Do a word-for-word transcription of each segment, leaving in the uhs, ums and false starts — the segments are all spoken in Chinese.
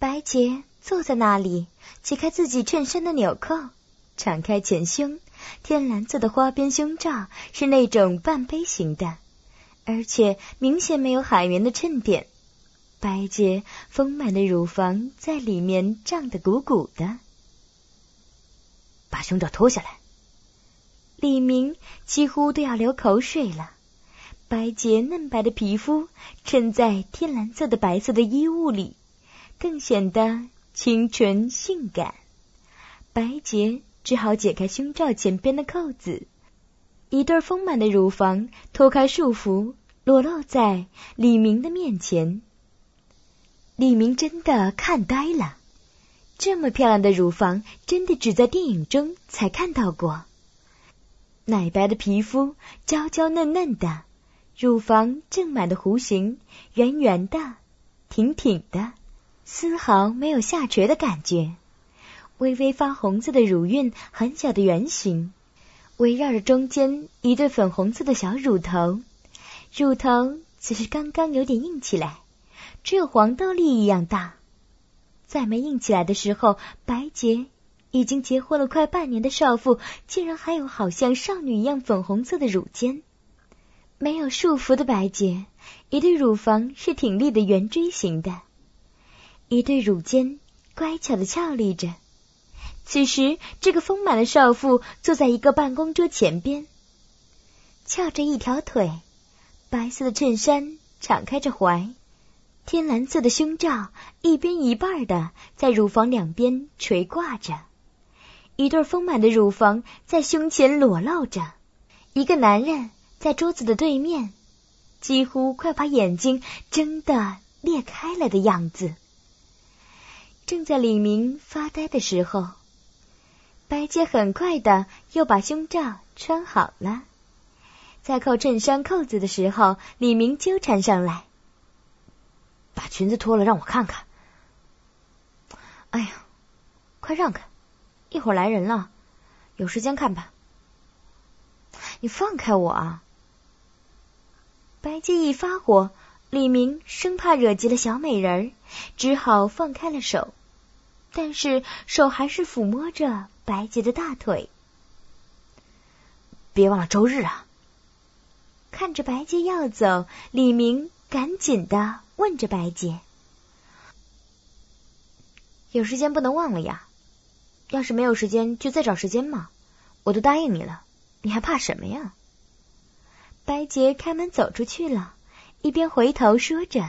白洁坐在那里，解开自己衬衫的纽扣，敞开前胸，天蓝色的花边胸罩是那种半杯型的，而且明显没有海绵的衬点。白洁丰满的乳房在里面胀得鼓鼓的。 把胸罩脱下来。 李明几乎都要流口水了。白洁嫩白的皮肤衬在天蓝色的白色的衣物里，更显得清纯性感。白洁只好解开胸罩前边的扣子，一对丰满的乳房脱开束缚，裸露在李明的面前。李明真的看呆了，这么漂亮的乳房真的只在电影中才看到过。奶白的皮肤，娇娇嫩嫩的，乳房正满的弧形，圆圆的，挺挺的，丝毫没有下垂的感觉。微微发红色的乳晕，很小的圆形，围绕着中间一对粉红色的小乳头，乳头只是刚刚有点硬起来，只有黄豆粒一样大。在没硬起来的时候，白洁已经结婚了快半年的少妇，竟然还有好像少女一样粉红色的乳尖。没有束缚的白洁，一对乳房是挺立的圆锥形的，一对乳尖乖巧的翘立着。此时，这个丰满的少妇坐在一个办公桌前边，翘着一条腿，白色的衬衫敞开着怀，天蓝色的胸罩一边一半的在乳房两边垂挂着，一对丰满的乳房在胸前裸露着。一个男人在桌子的对面，几乎快把眼睛睁得裂开了的样子。正在李明发呆的时候，白洁很快的又把胸罩穿好了。在扣衬衫扣子的时候，李明纠缠上来：“ 把裙子脱了让我看看。”“ 哎呀，快让开，一会儿来人了，有时间看吧。”“你放开我啊！”白洁一发火，李明生怕惹急了小美人儿，只好放开了手，但是手还是抚摸着白洁的大腿。 “别忘了周日啊！” 看着白洁要走，李明赶紧的问着白洁：“有时间不能忘了呀，要是没有时间就再找时间嘛，我都答应你了，你还怕什么呀？”白洁开门走出去了，一边回头说着。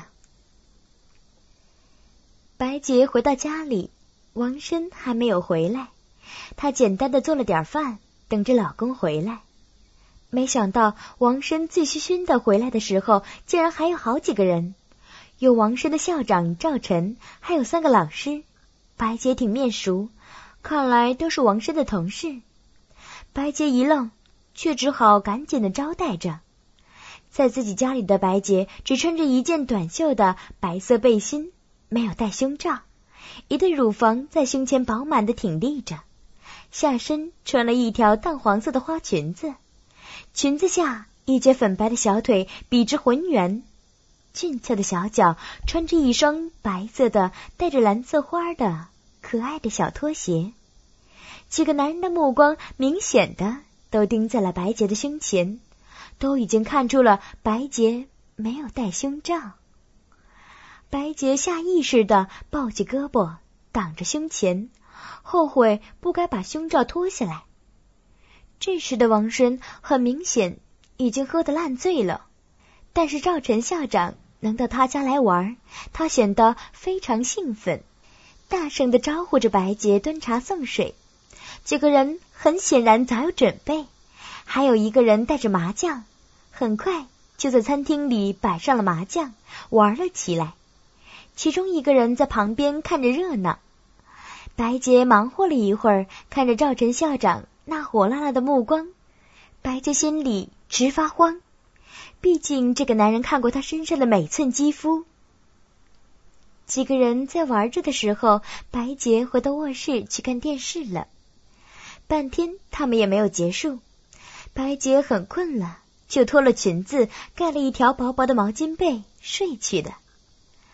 白洁回到家里，王申还没有回来，她简单的做了点饭，等着老公回来。没想到王申醉醺醺的回来的时候，竟然还有好几个人，有王申的校长赵晨，还有三个老师。白洁挺面熟，看来都是王申的同事。白洁一愣，却只好赶紧的招待着。在自己家里的白洁只穿着一件短袖的白色背心，没有戴胸罩，一对乳房在胸前饱满的挺立着，下身穿了一条淡黄色的花裙子，裙子下一截粉白的小腿笔直浑圆，俊俏的小脚穿着一双白色的带着蓝色花的可爱的小拖鞋。几个男人的目光明显的都盯在了白洁的胸前，都已经看出了白洁没有戴胸罩。白洁下意识地抱起胳膊挡着胸前，后悔不该把胸罩脱下来。这时的王申很明显已经喝得烂醉了，但是赵晨校长能到他家来玩，他显得非常兴奋，大声地招呼着白洁端茶送水。几个人很显然早有准备，还有一个人带着麻将，很快就在餐厅里摆上了麻将，玩了起来。其中一个人在旁边看着热闹。白洁忙活了一会儿，看着赵晨校长那火辣辣的目光，白洁心里直发慌，毕竟这个男人看过他身上的每寸肌肤。几个人在玩着的时候，白洁回到卧室去看电视了。半天他们也没有结束，白洁很困了，就脱了裙子，盖了一条薄薄的毛巾被睡去的。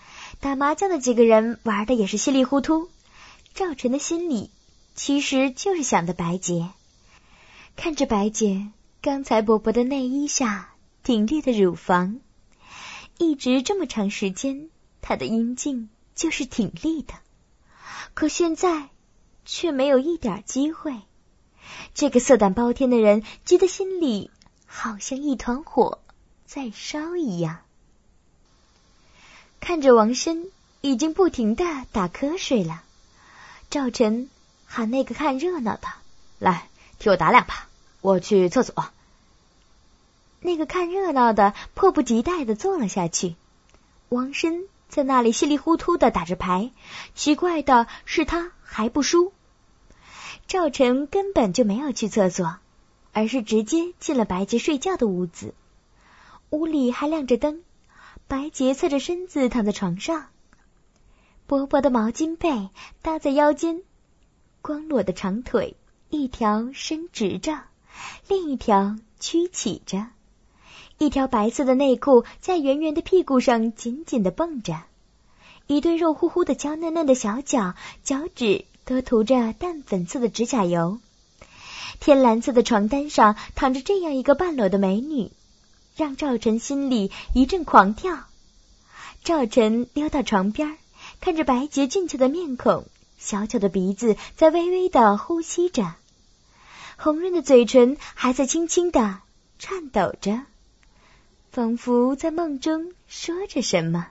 打麻将的几个人玩的也是稀里糊涂，赵晨的心里其实就是想的白洁。看着白洁刚才薄薄的内衣下挺立的乳房，一直这么长时间她的阴茎就是挺立的，可现在却没有一点机会。这个色胆包天的人觉得心里好像一团火在烧一样。看着王申已经不停地打瞌睡了，赵晨喊那个看热闹的， 来替我打两把，我去厕所。 那个看热闹的迫不及待地坐了下去。王申在那里稀里糊涂地打着牌，奇怪的是他还不输。赵晨根本就没有去厕所，而是直接进了白洁睡觉的屋子。屋里还亮着灯，白洁侧着身子躺在床上，薄薄的毛巾被搭在腰间，光裸的长腿一条伸直着，另一条曲起着，一条白色的内裤在圆圆的屁股上紧紧地绷着，一对肉乎乎的娇嫩嫩的小脚，脚趾都涂着淡粉色的指甲油。天蓝色的床单上躺着这样一个半裸的美女，让赵晨心里一阵狂跳。赵晨溜到床边，看着白洁俊俏的面孔，小巧的鼻子在微微地呼吸着，红润的嘴唇还在轻轻地颤抖着，仿佛在梦中说着什么。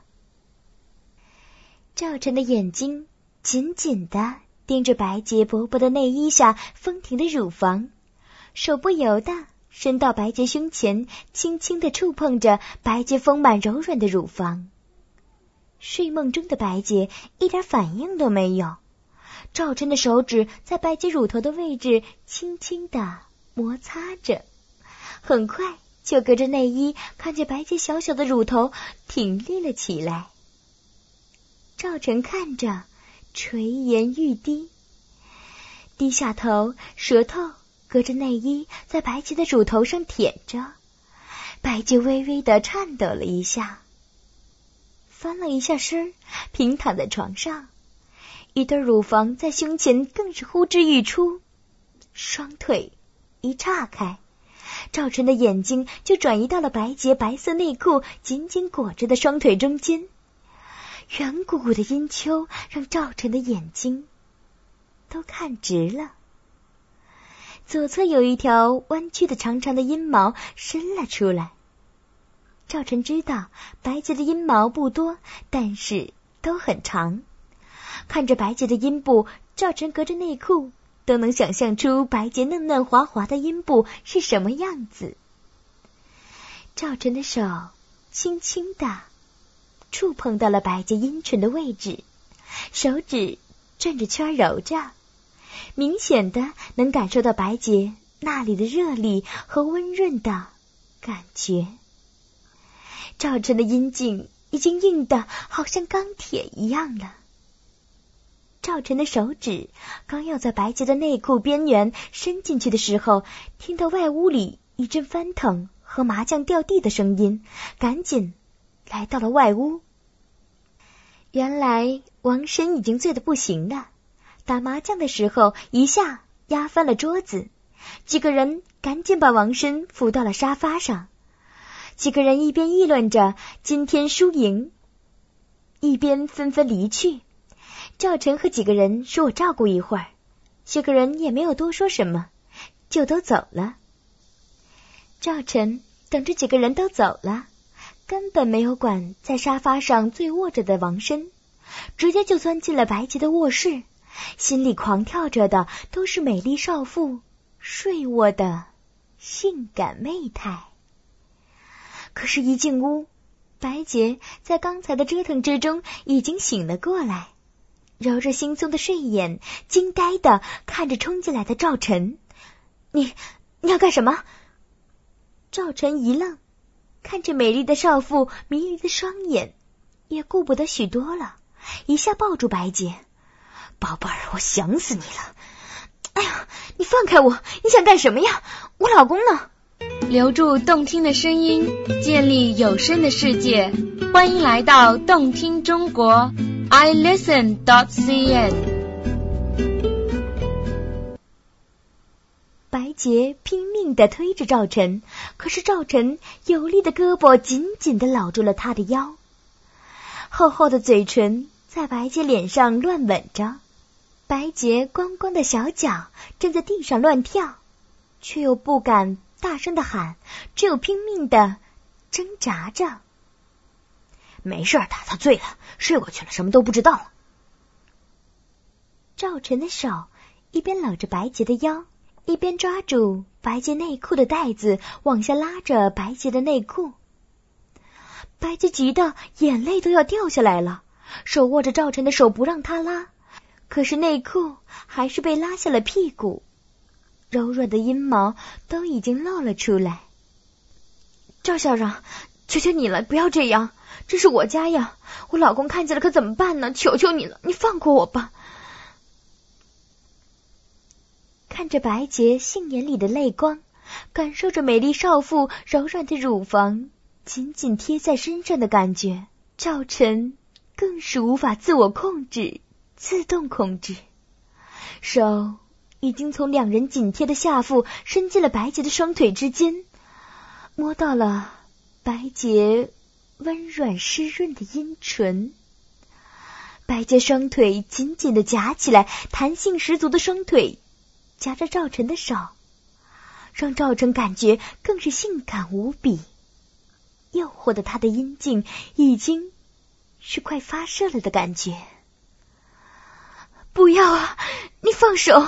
赵晨的眼睛紧紧地盯着白洁薄薄的内衣下丰挺的乳房，手不由得伸到白洁胸前，轻轻地触碰着白洁丰满柔软的乳房。睡梦中的白洁一点反应都没有，赵晨的手指在白洁乳头的位置轻轻地摩擦着，很快就隔着内衣看见白洁小小的乳头挺立了起来。赵晨看着垂涎欲滴，低下头，舌头隔着内衣在白洁的乳头上舔着，白洁微微地颤抖了一下，翻了一下身，平躺在床上，一对乳房在胸前更是呼之欲出，双腿一岔开，赵晨的眼睛就转移到了白洁白色内裤紧紧裹着的双腿中间。圆鼓鼓的阴丘让赵晨的眼睛都看直了，左侧有一条弯曲的长长的阴毛伸了出来。赵晨知道白洁的阴毛不多，但是都很长。看着白洁的阴部，赵晨隔着内裤都能想象出白洁嫩嫩滑滑的阴部是什么样子。赵晨的手轻轻地触碰到了白洁阴唇的位置，手指转着圈揉着，明显的能感受到白洁那里的热力和温润的感觉。赵晨的阴茎已经硬得好像钢铁一样了。赵晨的手指刚要在白洁的内裤边缘伸进去的时候，听到外屋里一阵翻腾和麻将掉地的声音，赶紧来到了外屋。原来王申已经醉得不行了，打麻将的时候一下压翻了桌子，几个人赶紧把王申扶到了沙发上。几个人一边议论着今天输赢，一边纷纷离去。赵晨和几个人说我照顾一会儿，几个人也没有多说什么，就都走了。赵晨等着几个人都走了，根本没有管在沙发上醉卧着的王申，直接就钻进了白洁的卧室，心里狂跳着的都是美丽少妇睡卧的性感媚态。可是一进屋，白洁在刚才的折腾之中已经醒了过来，揉着惺忪的睡眼，惊呆地看着冲进来的赵晨。你你要干什么？赵晨一愣，看着美丽的少妇迷离的双眼，也顾不得许多了，一下抱住白洁。宝贝儿，我想死你了！哎呀，你放开我，你想干什么呀？我老公呢？ 留住动听的声音，建立有声的世界。 欢迎来到动听中国 i listen dot c n。 白洁拼命地推着赵晨，可是赵晨有力的胳膊紧紧地搂住了他的腰，厚厚的嘴唇在白洁脸上乱吻着，白洁光光的小脚正在地上乱跳，却又不敢大声地喊，只有拼命地挣扎着。 没事的，他醉了，睡过去了，什么都不知道了。 赵晨的手一边搂着白洁的腰，一边抓住白洁内裤的带子往下拉着白洁的内裤。白洁急得眼泪都要掉下来了，手握着赵晨的手不让他拉，可是内裤还是被拉下了屁股，柔软的阴毛都已经露了出来。赵校长，求求你了，不要这样，这是我家呀，我老公看见了可怎么办呢？求求你了，你放过我吧。看着白洁杏眼里的泪光，感受着美丽少妇柔软的乳房紧紧贴在身上的感觉，赵晨更是无法自我控制，自动控制，手已经从两人紧贴的下腹伸进了白洁的双腿之间，摸到了白洁温软湿润的阴唇。白洁双腿紧紧地夹起来，弹性十足的双腿夹着赵晨的手，让赵晨感觉更是性感无比，诱惑的他的阴茎已经是快发射了的感觉。不要啊，你放手！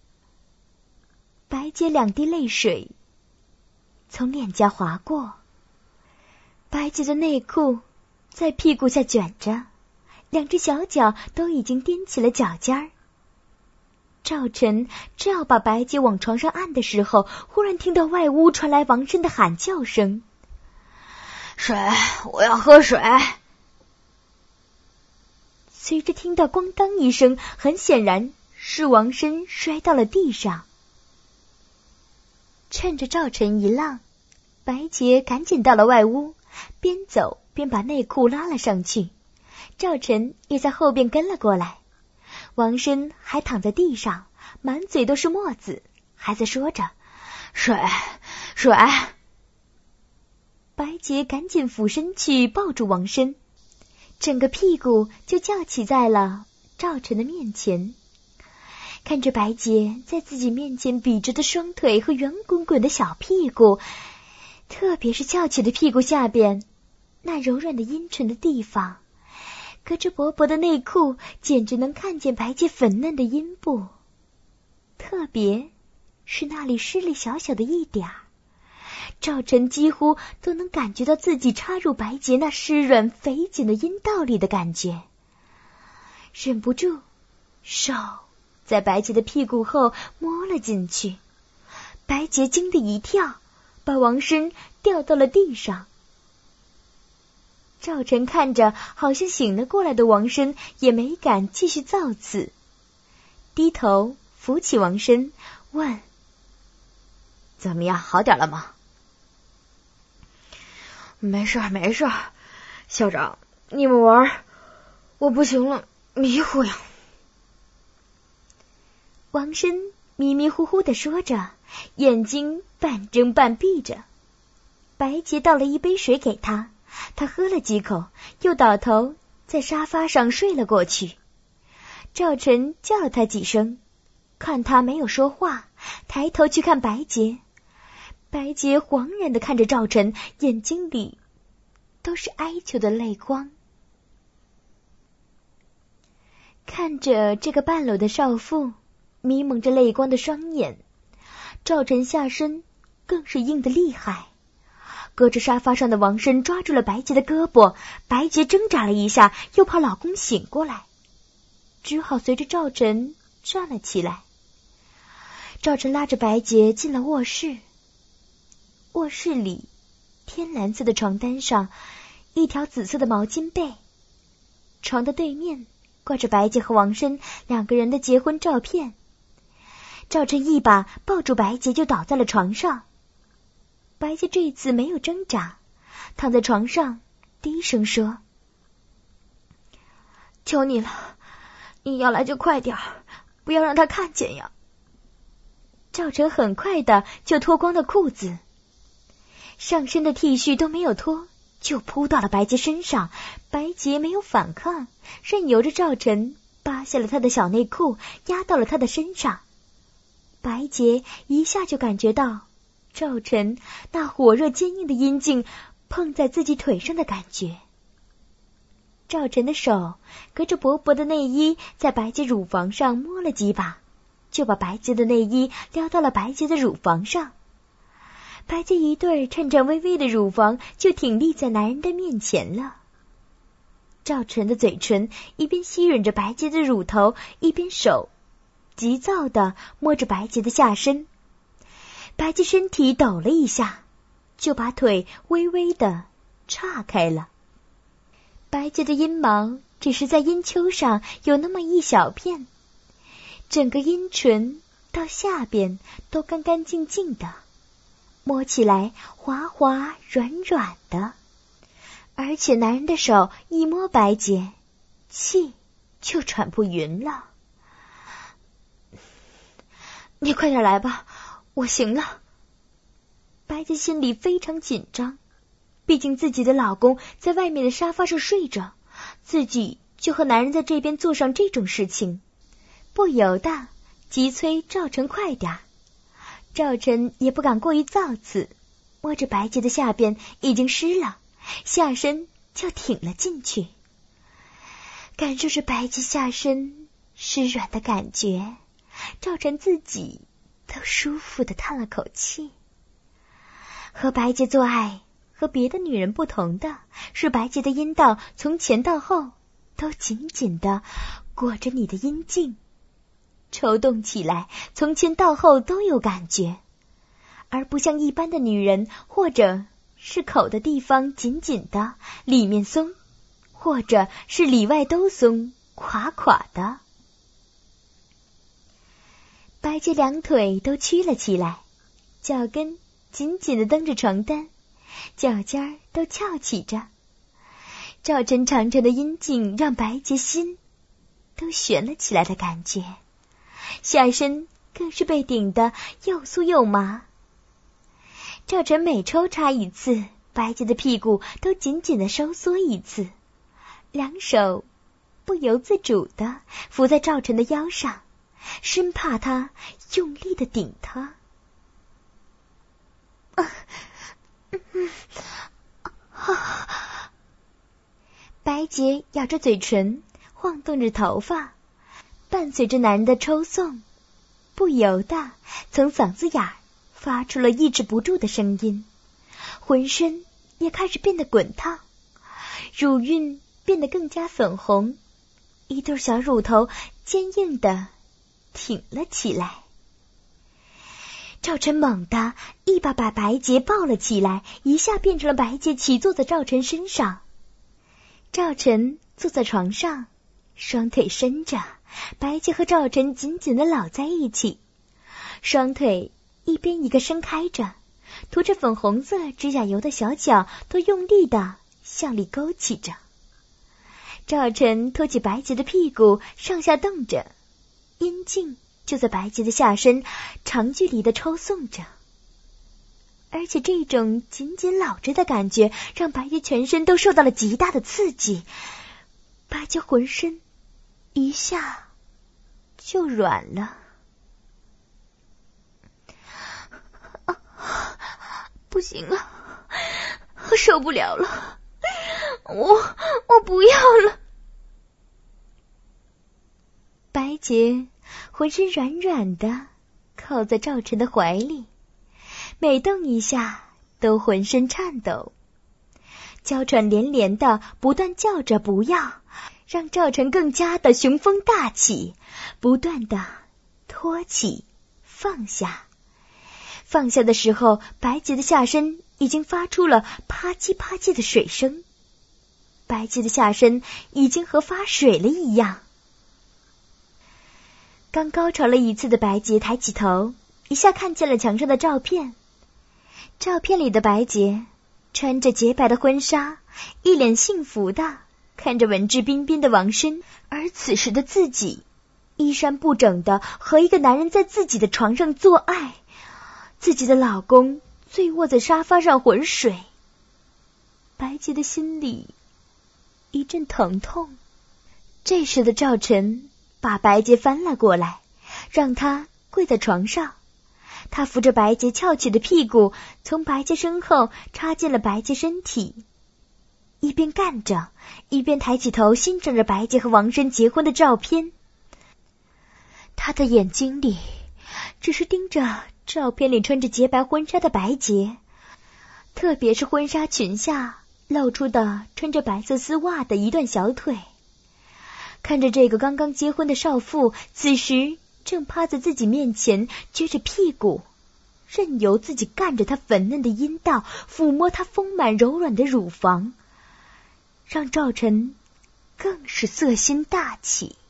白洁两滴泪水从脸颊划过，白洁的内裤在屁股下卷着，两只小脚都已经踮起了脚尖儿。赵晨正要把白洁往床上按的时候，忽然听到外屋传来王申的喊叫声： 水，我要喝水。 随着听到咣当一声，很显然是王申摔到了地上。趁着赵晨一浪，白洁赶紧到了外屋，边走边把内裤拉了上去，赵晨也在后边跟了过来。王申还躺在地上，满嘴都是沫子，还在说着水水。 白洁赶紧俯身去抱住王申，整个屁股就翘起在了赵晨的面前。看着白洁在自己面前笔直的双腿和圆滚滚的小屁股，特别是翘起的屁股下边那柔软的阴唇的地方，隔着薄薄的内裤简直能看见白洁粉嫩的阴部，特别是那里湿了小小的一点儿，赵晨几乎都能感觉到自己插入白洁那湿润肥紧的阴道里的感觉，忍不住手在白洁的屁股后摸了进去。白洁惊得一跳，把王申掉到了地上。赵晨看着好像醒了过来的王申，也没敢继续造次，低头扶起王申，问： 怎么样，好点了吗？ 没事没事，校长，你们玩，我不行了，迷糊呀。 王申迷迷糊糊地说着，眼睛半睁半闭着。白洁倒了一杯水给他，他喝了几口，又倒头在沙发上睡了过去。赵晨叫了他几声，看他没有说话，抬头去看白洁。白洁惶然地看着赵晨，眼睛里都是哀求的泪光。看着这个半裸的少妇迷蒙着泪光的双眼，赵晨下身更是硬得厉害。搁着沙发上的王申抓住了白洁的胳膊，白洁挣扎了一下，又怕老公醒过来，只好随着赵晨站了起来。赵晨拉着白洁进了卧室。卧室里，天蓝色的床单上一条紫色的毛巾被，床的对面挂着白洁和王申两个人的结婚照片。赵晨一把抱住白洁就倒在了床上，白洁这次没有挣扎，躺在床上低声说：“ 求你了，你要来就快点儿，不要让他看见呀。” 赵晨很快的就脱光了裤子，上身的 T 恤都没有脱，就扑到了白洁身上。白洁没有反抗，任由着赵晨扒下了他的小内裤，压到了他的身上。白洁一下就感觉到赵晨那火热坚硬的阴茎碰在自己腿上的感觉。赵晨的手隔着薄薄的内衣在白洁乳房上摸了几把，就把白洁的内衣撩到了白洁的乳房上。白洁一对颤颤巍巍的乳房就挺立在男人的面前了。赵晨的嘴唇一边吸吮着白洁的乳头，一边手急躁地摸着白洁的下身。白洁身体抖了一下，就把腿微微地岔开了。白洁的阴毛只是在阴丘上有那么一小片，整个阴唇到下边都干干净净的，摸起来滑滑软软的。而且男人的手一摸白洁，气就喘不匀了。 你快点来吧，我行了。 白洁心里非常紧张，毕竟自己的老公在外面的沙发上睡着，自己就和男人在这边做上这种事情，不由得急催赵晨快点。赵晨也不敢过于造次，摸着白洁的下边已经湿了，下身就挺了进去，感受着白洁下身湿软的感觉，赵晨自己都舒服地叹了口气。和白洁做爱和别的女人不同的是，白洁的阴道从前到后都紧紧地裹着你的阴茎，抽动起来从前到后都有感觉，而不像一般的女人或者是口的地方紧紧的，里面松，或者是里外都松，垮垮的。白洁两腿都曲了起来，脚跟紧紧地蹬着床单，脚尖儿都翘起着。赵晨长长的阴茎让白洁心都悬了起来的感觉，下身更是被顶得又酥又麻。赵晨每抽插一次，白洁的屁股都紧紧地收缩一次，两手不由自主地扶在赵晨的腰上，生怕他用力地顶他。啊嗯啊、白洁咬着嘴唇，晃动着头发，伴随着男人的抽送，不由得从嗓子眼儿发出了抑制不住的声音，浑身也开始变得滚烫，乳晕变得更加粉红，一对小乳头坚硬的挺了起来。赵晨猛地一把把白洁抱了起来，一下变成了白洁骑坐在赵晨身上。赵晨坐在床上，双腿伸着，白洁和赵晨紧紧地搂在一起，双腿一边一个伸开着，涂着粉红色指甲油的小脚都用力地向里勾起着。赵晨托起白洁的屁股上下动着，阴茎就在白洁的下身长距离地抽送着，而且这种紧紧搂着的感觉让白洁全身都受到了极大的刺激，白洁浑身一下就软了。啊，不行了，我受不了了，我我不要了。白洁浑身软软的靠在赵晨的怀里，每动一下都浑身颤抖，娇喘连连的不断叫着不要，让赵晨更加的雄风大起，不断的托起放下。放下的时候，白洁的下身已经发出了啪叽啪叽的水声，白洁的下身已经和发水了一样。刚高潮了一次的白洁抬起头，一下看见了墙上的照片。照片里的白洁穿着洁白的婚纱，一脸幸福的看着文质彬彬的王申，而此时的自己衣衫不整的和一个男人在自己的床上做爱，自己的老公醉卧在沙发上浑水。白洁的心里一阵疼痛。这时的赵晨把白洁翻了过来，让她跪在床上。他扶着白洁翘起的屁股，从白洁身后插进了白洁身体，一边干着，一边抬起头欣赏着白洁和王申结婚的照片。他的眼睛里只是盯着照片里穿着洁白婚纱的白洁，特别是婚纱裙下露出的穿着白色丝袜的一段小腿。看着这个刚刚结婚的少妇，此时正趴在自己面前撅着屁股，任由自己干着她粉嫩的阴道，抚摸她丰满柔软的乳房，让赵晨更是色心大起。